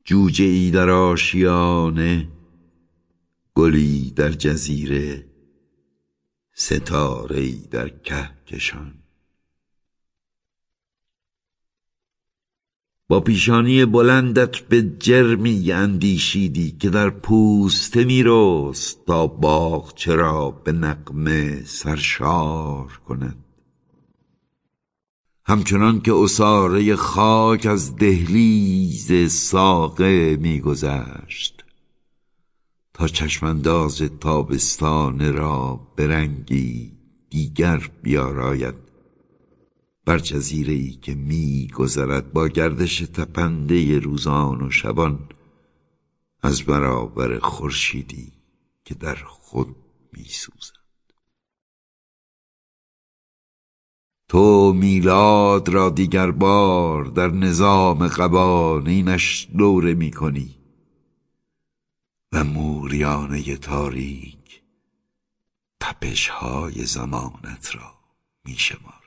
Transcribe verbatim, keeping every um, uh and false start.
جوجه ای در آشیانه، گلی در جزیره، ستاره ای در کهکشان. با پیشانی بلندت به جرمی اندیشیدی که در پوسته می رست تا باغچه را به نغمه سرشار کند. همچنان که عصاره خاک از دهلیز ساقه می گذشت تا چشمانداز تابستانه را به رنگی دیگر بیاراید بر جزیره‌ای که می گذرد با گردش تپنده روزان و شبان از برابر خورشیدی که در خود می سوزد. تو میلاد را دیگر بار در نظام قوانینش دوره می کنی و موریانه تاریک تپش های زمانت را می شماری.